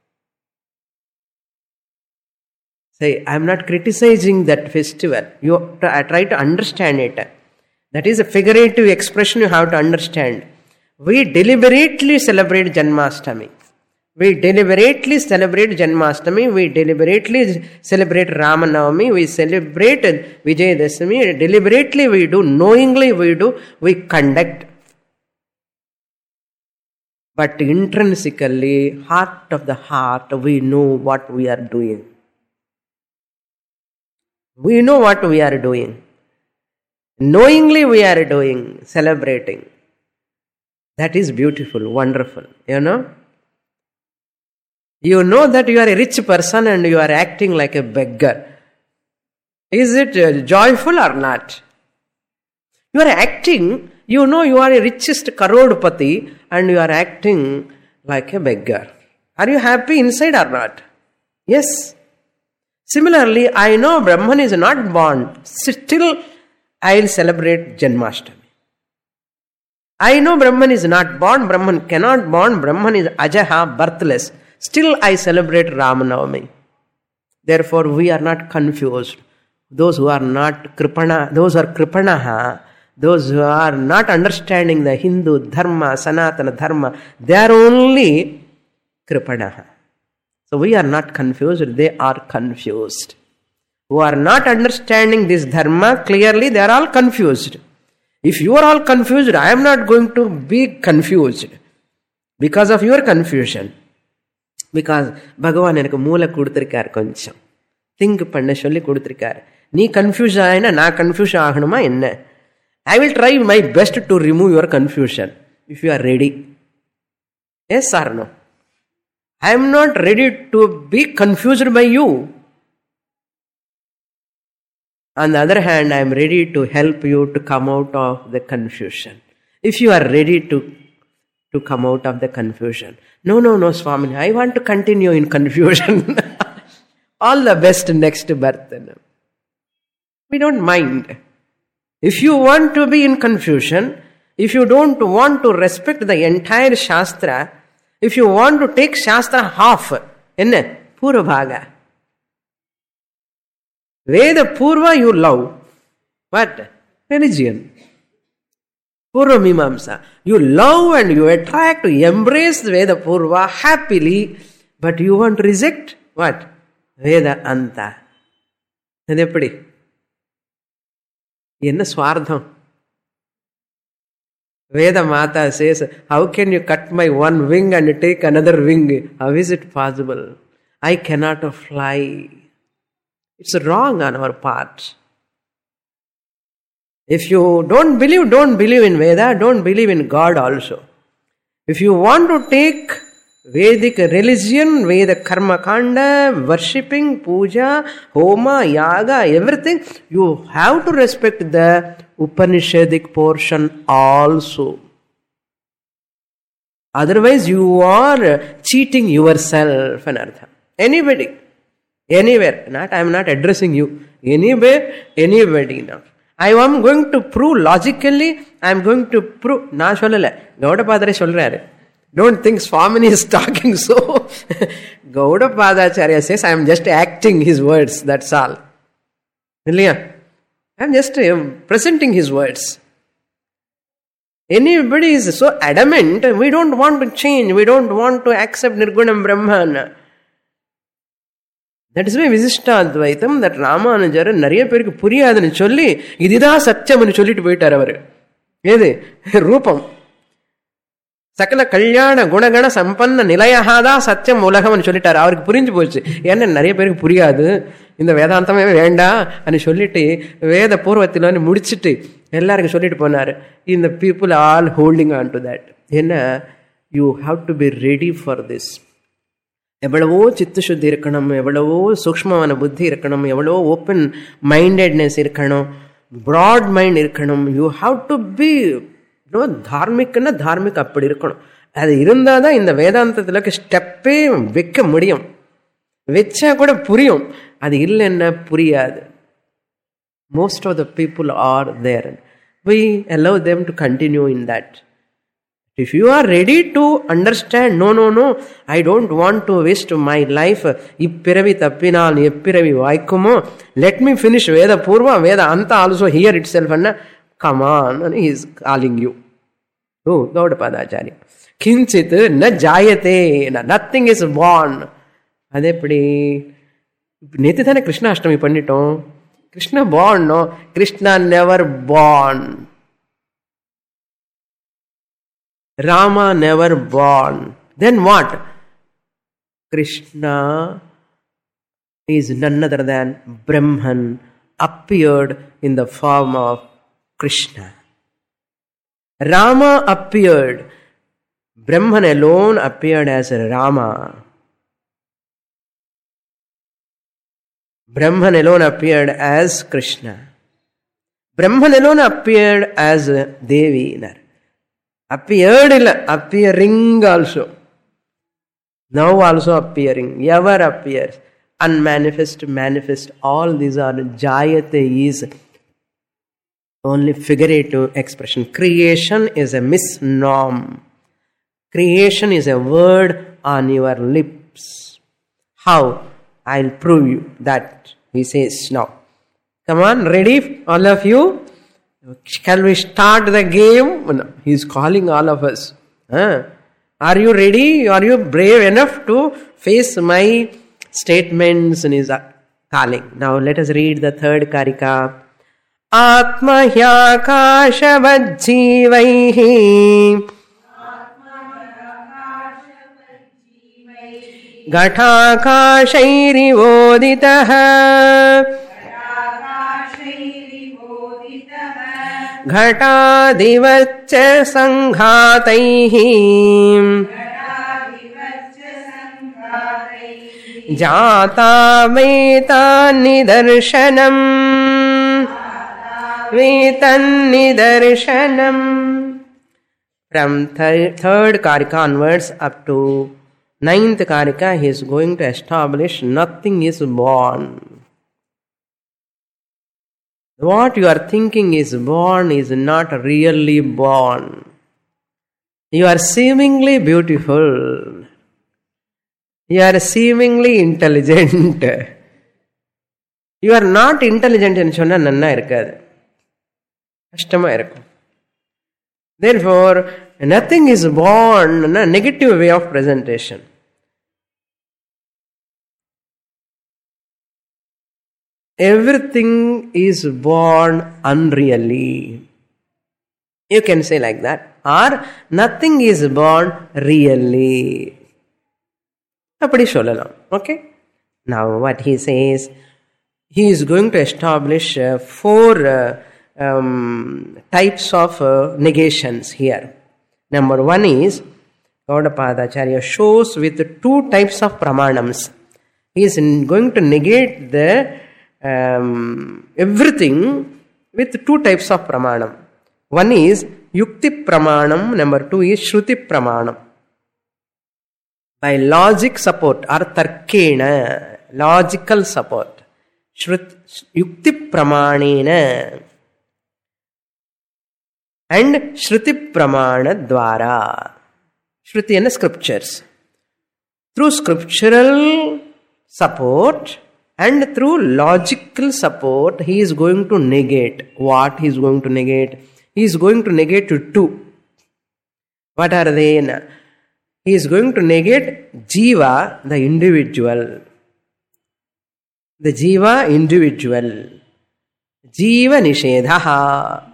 Say, I am not criticizing that festival. You try to understand it. That is a figurative expression you have to understand. We deliberately celebrate Janmashtami. We deliberately celebrate Janmashtami. We deliberately celebrate Ramanavami. We celebrate Vijayadashami. Deliberately we do. Knowingly we do. We conduct. But intrinsically, heart of the heart, we know what we are doing. We know what we are doing. Knowingly we are doing, celebrating. That is beautiful, wonderful. You know? You know that you are a rich person and you are acting like a beggar. Is it joyful or not? You are acting, you know you are a richest karodpati and you are acting like a beggar. Are you happy inside or not? Yes. Similarly, I know Brahman is not born. Still, I will celebrate Janmashtami. I know Brahman is not born. Brahman cannot born. Brahman is ajaha, birthless. Still, I celebrate Ramanavami. Therefore, we are not confused. Those who are not kripana, those who are kripanaha, those who are not understanding the Hindu dharma, Sanatana dharma, they are only kripanaha. So we are not confused, they are confused. Who are not understanding this dharma, clearly they are all confused. If you are all confused, I am not going to be confused because of your confusion. Because Bhagavan enakku moola kuduthirukar koncham. Think panna solli kuduthirukar. Nee confuse aina na confusion aganuma enna. I will try my best to remove your confusion if you are ready. Yes or no? I am not ready to be confused by you. On the other hand, I am ready to help you to come out of the confusion. If you are ready to, to come out of the confusion. No, no, no, Swami, I want to continue in confusion. All the best next birth. We don't mind. If you want to be in confusion, if you don't want to respect the entire Shastra, if you want to take Shastra half, enna? Purva bhaga. Veda Purva you love. What? Religion. Purva Mimamsa. You love and you attract, you embrace Veda Purva happily, but you want to reject what? Veda Anta. Eppadi? Enna swartham? Veda Mata says, how can you cut my one wing and take another wing? How is it possible? I cannot fly. It's wrong on our part. If you don't believe, don't believe in Veda, don't believe in God also. If you want to take Vedic religion, Veda karma kanda, worshipping, puja, homa, yaga, everything, you have to respect the Upanishadic portion also. Otherwise, you are cheating yourself. Anybody, anywhere. Not, I am not addressing you. Anywhere, anybody now. I am going to prove logically, I am going to prove. Na sollala. Gaudapadare solraru. Don't think Swamini is talking so. Gaudapadacharya says, I am just acting his words. That's all. I am just uh, presenting his words. Anybody is so adamant, we don't want to change, we don't want to accept Nirgunam Brahman. That is why Visishtadvaitam, that Ramanujar, Nariya Perku Puriyadani Cholli, Idida Satyamani Cholli to Vaitaravar. Yede, Rupam. Sakala Kalyana, Gunagana, Sampanna, Nilayahada, Satyam, Molaham, and Cholita, our Purinj Bochi, Yan and Nariya Perku Puriyadu, in the Vedanta Venda, and Choliti, where the Purvatilan Mudichiti. In the people are all holding on to that. Then you have to be ready for this. Evadavo chittashuddhi irkanam, evadavo sukshmavana buddhi irkanam, evadavo open mindedness irkanam, broad mind irkanam. You have to be, you know, dharmik na dharmik appadi irkanam. Adu irundada in the Vedantathila step vekka mudiyum. Vecha kuda puriyum. Adu illenna puriyadu. Most of the people are there. We allow them to continue in that. If you are ready to understand, no, no, no, I don't want to waste my life. Ippiravi tappinal, ippiravi vaikumo. Let me finish Veda Purva, Veda Anta also here itself. And come on, and he is calling you. Oh, Gaudapadacharya. Kinchit na jayate, nothing is born. Adepadi. Netithana Krishna Ashtami Pandito. Krishna born, no? Krishna never born. Rama never born. Then what? Krishna is none other than Brahman appeared in the form of Krishna. Rama appeared. Brahman alone appeared as Rama. Brahman alone appeared as Krishna. Brahman alone appeared as Devi. Appeared, appearing also. Now also appearing. Ever appears. Unmanifest, manifest. All these are Jayate is only figurative expression. Creation is a misnomer. Creation is a word on your lips. How? I'll prove you that, he says now. Come on, ready, all of you? Shall we start the game? No, he is calling all of us. Huh? Are you ready? Are you brave enough to face my statements? And he is calling. Now let us read the third karika. Atma hyakashavajjivaihi Ghatakashairivoditaha Ghatadivaccha sanghataihi Jata vetan nidarshanam Vetan nidarshanam. From th- third karika onwards up to ninth karika, he is going to establish nothing is born. What you are thinking is born is not really born. You are seemingly beautiful. You are seemingly intelligent. You are not intelligent in sonna nanna irukadu. Kashtama irukku. Therefore, nothing is born in a negative way of presentation. Everything is born unreally. You can say like that. Or nothing is born really. Okay? Now what he says, he is going to establish uh, four uh, um, types of uh, negations here. Number one is Gaudapadacharya shows with two types of pramanams. He is going to negate the um, everything with two types of pramanam. One is yukti pramanam, number two is shruti pramanam. By logic support or tarkena, logical support. Shrut, yukti pramanena and shruti pramana dwara. Shruti and scriptures. Through scriptural support and through logical support, he is going to negate. What he is going to negate? He is going to negate two. What are they? He is going to negate jiva, the individual. The jiva, individual. Jiva nishedha.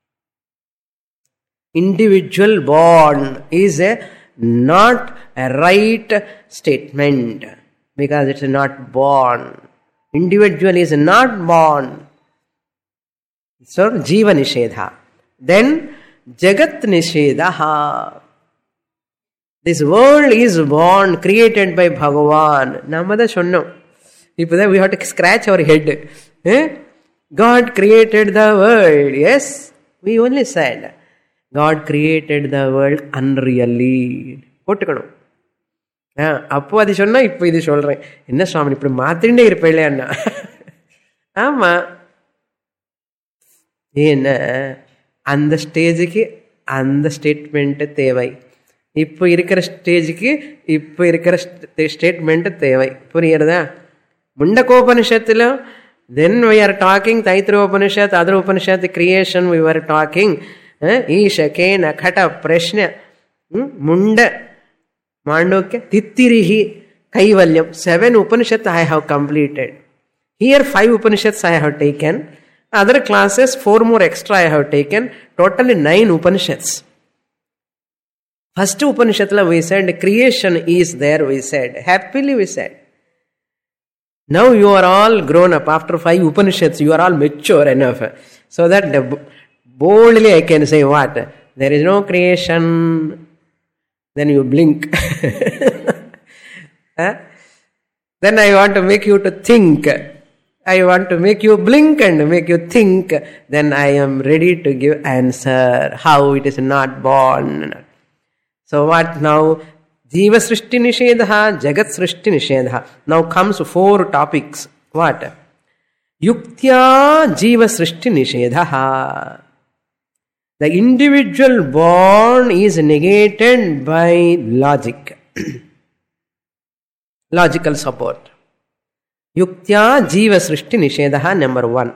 Individual born is a not a right statement because it's not born. Individual is not born. So, jiva nishedha. Then, jagat nishedha. This world is born, created by Bhagavan. Namada shonnam. If we have to scratch our head. Eh? God created the world. Yes, we only said. God created the world unreally. போட்டுக்கணும். அப்போ அது சொன்னா இப்போ இது சொல்றேன். என்ன சுவாமி இப்படி மாத்திரே இருப்பேன் அண்ணா. ஆமா, ஏன்னா அந்த ஸ்டேஜுக்கு அந்த ஸ்டேட்மெண்ட் தேவை. இப்போ இருக்கிற ஸ்டேஜுக்கு இப்போ இருக்கிற ஸ்டேட்மெண்ட் தேவை. புரியுறதா? முண்டகோபனிஷத்துல then we are talking Taitra Upanishad, other Upanishad, the creation we were talking. Isha, Kena, Khata, Prashna, Munda, Mandukya, Tittirihi, Kaivalyam. Seven Upanishads I have completed. Here five Upanishads I have taken. Other classes, four more extra I have taken. Totally nine Upanishads. First Upanishadla we said creation is there, we said. Happily we said. Now you are all grown up. After five Upanishads, you are all mature enough. So that boldly I can say what? There is no creation. Then you blink. huh? Then I want to make you to think. I want to make you blink and make you think. Then I am ready to give answer. How it is not born. So what now? Jiva Srishti Nishedha, Jagat Srishti Nishedha. Now comes four topics. What? Yuktya Jiva Srishti Nishedha. The individual born is negated by logic. Logical support. Yuktya Jiva Srishti Nishedha, number one.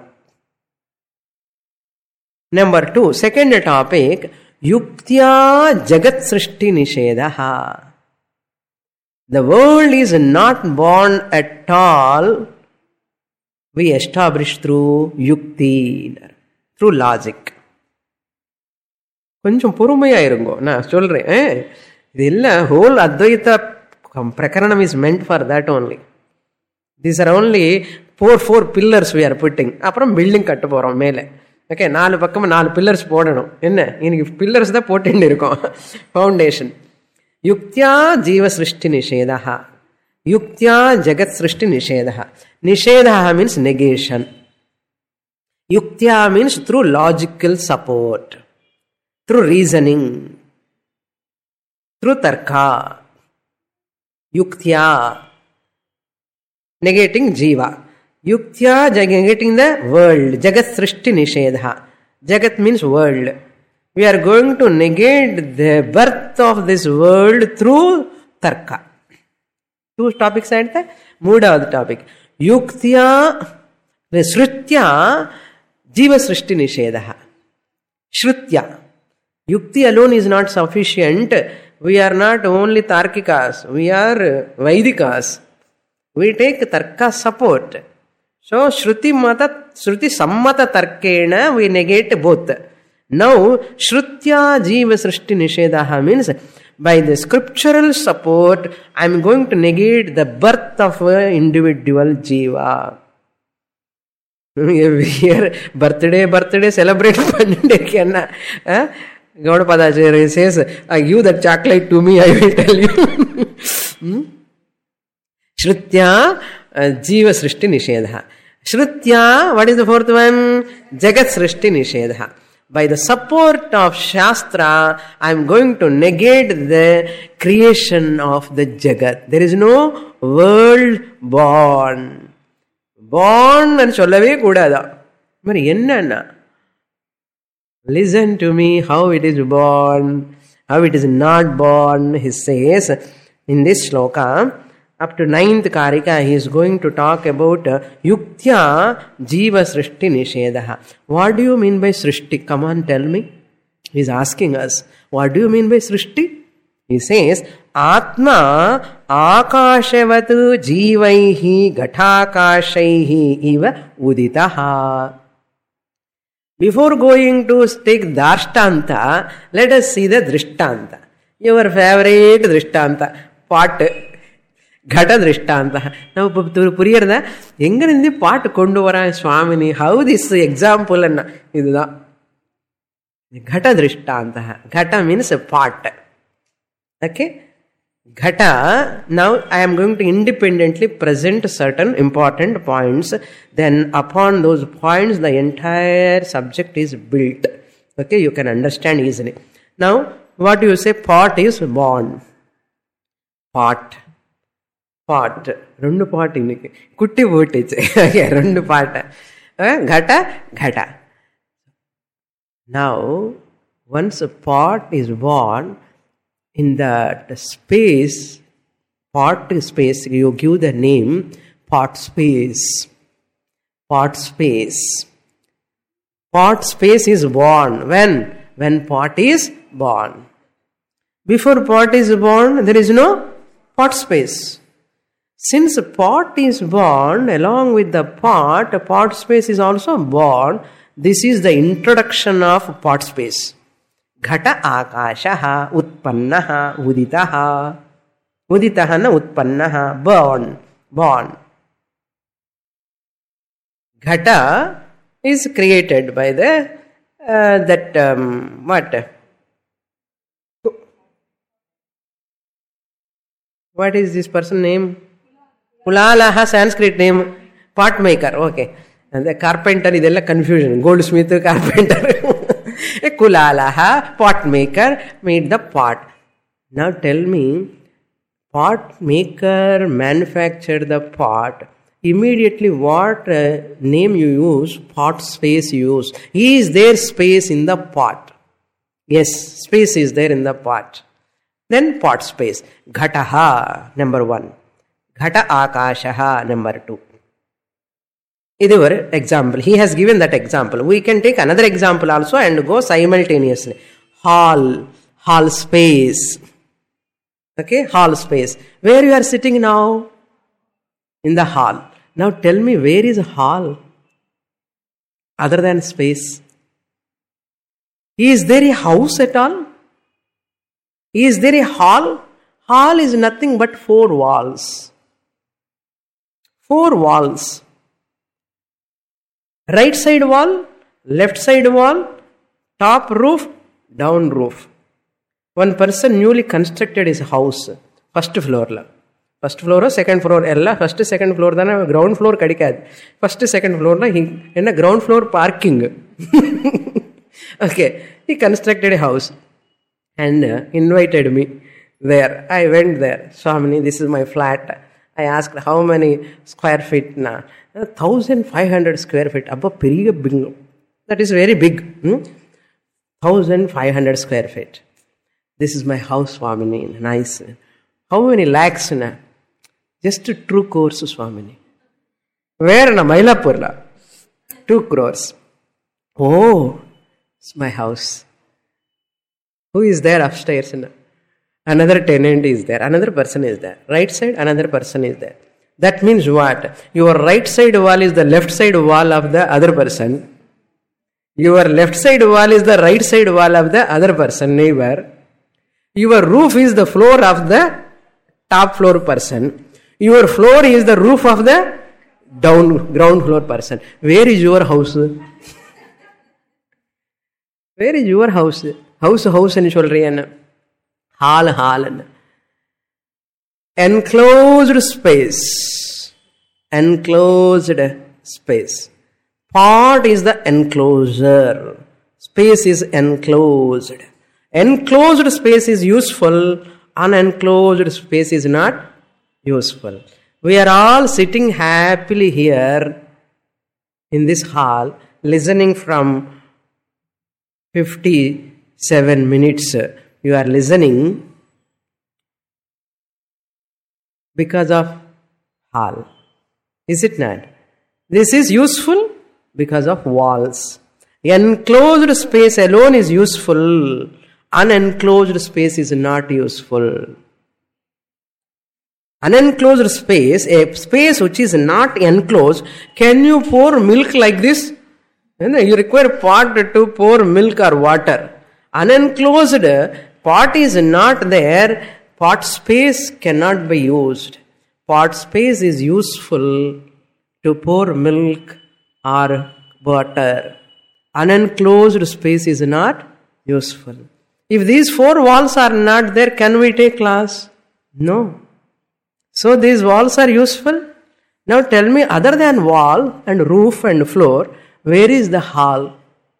Number two, second topic, Yuktya Jagat Srishti Nishedha. The world is not born at all. We establish through yukti, through logic. கொஞ்சம் பொறுமையா இருங்கோ, நான் சொல்றேன். இது இல்ல, whole Advaita Prakaranam is meant for that only. These are only four four pillars we are putting. அப்புறம் building கட்ட போறோம் மேலே. ஓகே, நாலு பக்கம் நாலு பில்லர்ஸ் போடணும். என்ன இன்னைக்கு பில்லர்ஸ் தான் போட்டு இருக்கோம். Foundation. Yuktya Jiva Srishti Nishedha. Yuktya Jagat Srishti Nishedha. Nishedha means negation. Yuktya means through logical support, through reasoning, through tarka. Yuktya negating Jiva. Yuktya negating the world. Jagat Srishti Nishedha. Jagat means world. We are going to negate the birth of this world through tarka. Two topics at the Moodav topic. Yuktya, Shrutya, Jiva Srishti Nishedha. Shrutya. Yukti alone is not sufficient. We are not only Tarkikas. We are Vaidikas. We take tarka support. So, Shruti Mata, Shruti Sammata Tarkena, we negate both. Now, Shrutya Jiva Srishti Nishedha means by the scriptural support, I am going to negate the birth of an individual Jiva. Every year, birthday, birthday, celebrate Pandey. Gaudapadacharya says, I give that chocolate to me, I will tell you. hmm? Shrutya Jiva Srishti Nishedha. Shrutya, what is the fourth one? Jagat Srishti Nishedha. By the support of Shastra, I am going to negate the creation of the Jagat. There is no world born. Born and sollave kudada. Mari enna? Listen to me how it is born, how it is not born. He says in this shloka, up to ninth karika, he is going to talk about uh, yuktya jiva srishti nishedaha. What do you mean by srishti? Come on, tell me. He is asking us, what do you mean by srishti? He says, Atma akashavatu jivaihi ghatakashaihi iva uditaha. Before going to take Darshtanta, let us see the Drishtanta. Your favorite Drishtanta. Pot. Ghata Drishtanta. Now, Puriyarda, Engar in the pot Konduvara Swamini, how this example and Ghata Drishtanta. Ghata means a pot. Okay? Ghata, now I am going to independently present certain important points. Then upon those points, the entire subject is built. Okay, you can understand easily. Now, what do you say? Pot is born. Pot. Pot. Rendu pot inniki. Kutti votiche. Okay, rendu pot. Ghata, ghata. Now, once a pot is born, in that space, pot space, you give the name pot space. Pot space. Pot space is born. When? When pot is born. Before pot is born, there is no pot space. Since pot is born, along with the pot, pot space is also born. This is the introduction of pot space. Ghata akashaha utpannaha uditaha. Uditaha na utpannaha. Born. Born. Ghata is created by the, uh, that, um, what? What is this person name? Kulalaha, Sanskrit name. Pot maker. Okay. And the carpenter, idella confusion. Goldsmith, carpenter. Kulalaha, pot maker, made the pot. Now tell me, pot maker manufactured the pot. Immediately what uh, name you use? Pot space you use. Is there space in the pot? Yes, space is there in the pot. Then pot space. Ghataha, number one. Ghata akashaha, number two. This is an example. He has given that example. We can take another example also and go simultaneously. Hall. Hall space. Okay, hall space. Where you are sitting now? In the hall. Now tell me, where is a hall? Other than space. Is there a house at all? Is there a hall? Hall is nothing but four walls. Four walls. Right side wall, left side wall, top roof, down roof. One person newly constructed his house, first floor la. First floor or second floor ella, first second floor dana ground floor kadikad. First second floor la in a ground floor parking. Okay, he constructed a house and uh, invited me there. I went there. Swamini, this is my flat. I asked how many square feet na. one thousand five hundred square feet. Abba periga big. That is very big. Hmm? one thousand five hundred square feet. This is my house, Swamini. Nice. How many lakhs na? Just two crores, Swamini. Where na? Mailapur. Two crores. Oh, it's my house. Who is there upstairs? Na? Another tenant is there. Another person is there. Right side, another person is there. That means what? Your right side wall is the left side wall of the other person. Your left side wall is the right side wall of the other person, neighbor. Your roof is the floor of the top floor person. Your floor is the roof of the down ground floor person. Where is your house? Where is your house? house house nu solriyen, hall hall. Enclosed space. Enclosed space. Pot is the enclosure. Space is enclosed. Enclosed space is useful. Unenclosed space is not useful. We are all sitting happily here in this hall, listening from fifty-seven minutes. You are listening because of hall. Is it not? This is useful because of walls. Enclosed space alone is useful. Unenclosed space is not useful. Unenclosed space, a space which is not enclosed, can you pour milk like this? You require pot to pour milk or water. Unenclosed pot is not there. Pot space cannot be used. Pot space is useful to pour milk or water. Unenclosed space is not useful. If these four walls are not there, can we take class? No. So these walls are useful. Now tell me, other than wall and roof and floor, where is the hall?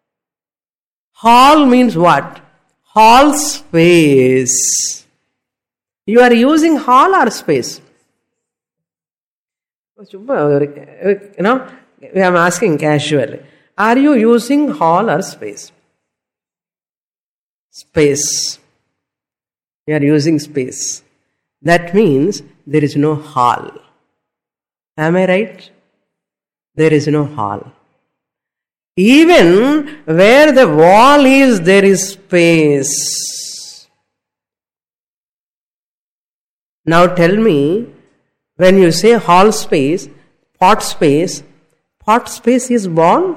Hall means what? Hall space. You are using hall or space? You know, I am asking casually. Are you using hall or space? Space. You are using space. That means there is no hall. Am I right? There is no hall. Even where the wall is, there is space. Now tell me, when you say hall space, pot space, pot space is born?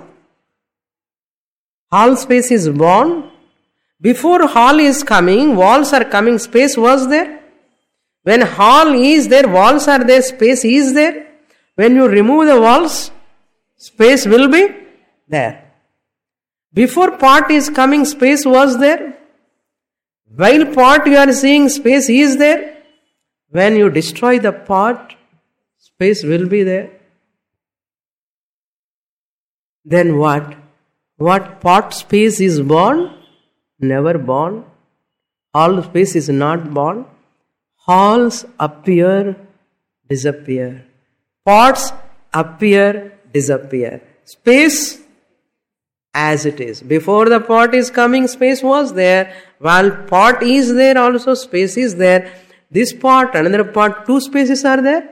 Hall space is born? Before hall is coming, walls are coming, space was there? When hall is there, walls are there, space is there. When you remove the walls, space will be there. Before pot is coming, space was there. While pot you are seeing, space is there. When you destroy the pot, space will be there. Then what? What pot space is born? Never born. Hall space is not born. Halls appear, disappear. Pots appear, disappear. Space as it is. Before the pot is coming, space was there. While pot is there, also space is there. This pot, another pot, two spaces are there.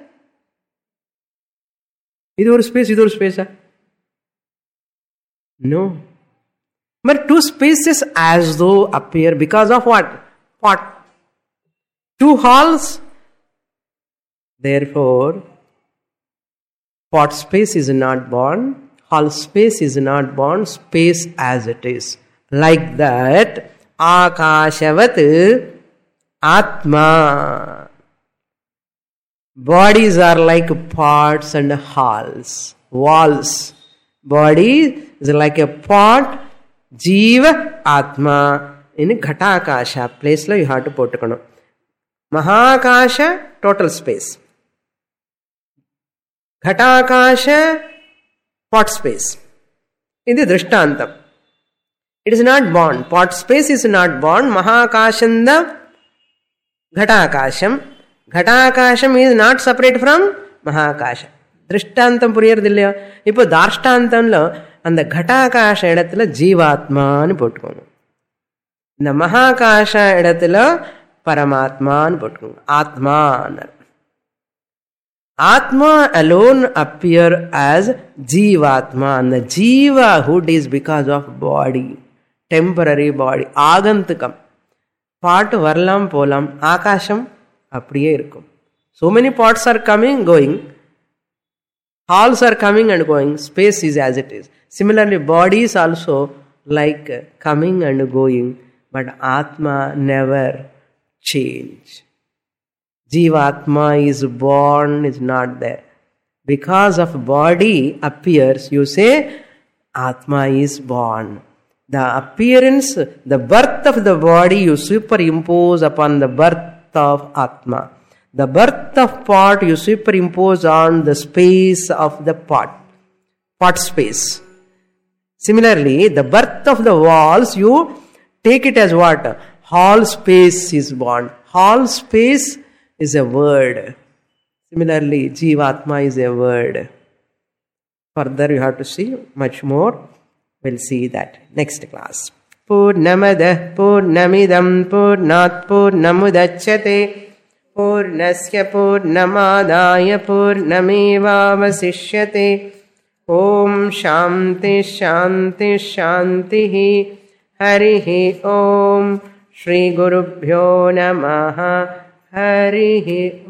Idu space, idu space. No. But two spaces as though appear because of what? Pot. Two halls. Therefore, pot space is not born. Hall space is not born. Space as it is. Like that, Akashavat Atma. Bodies are like pots and halls. Walls. Body is like a pot. Jiva Atma. In Ghatakasha place lo you have to put it. Mahakasha, total space. Ghatakasha, pot space. In the Drishtantam. It is not born. Pot space is not born. Mahakashanda, Ghatakasham. Ghatakasham is not separate from Mahakasha. Drishtantam puriyar dilya. Ipo Darshtantamlo, and the Ghatakasha edathila Jivatma ani pottukonu. In the Mahakasha edathila Paramatma ani pottukonu. Atma anar. Atma alone appear as Jivatma, and the Jivahood is because of body, temporary body, Agantukam. Part Varlam Polam, Akasham, அப்படியே இருக்கும். So many pots are coming, going. Halls are coming and going. Space is as it is. Similarly, bodies also like coming and going, but Atma never change. Jivatma is born, is not there. Because of body appears, you say Atma is born. The appearance, the birth of the body you superimpose upon the birth of Atma. The birth of pot you superimpose on the space of the pot. Pot space. Similarly, the birth of the walls, you take it as what? Hall space is born. Hall space is a word. Similarly, Jivatma is a word. Further you have to see much more. We'll see that next class. Purnamada Purnamidam Purnat Purnamudachyate Purnasya Purnamadaya Purnamevavasishyate. Om Shanti Shanti Shanti Harihi Om Shri Gurubhyo Namaha Harihi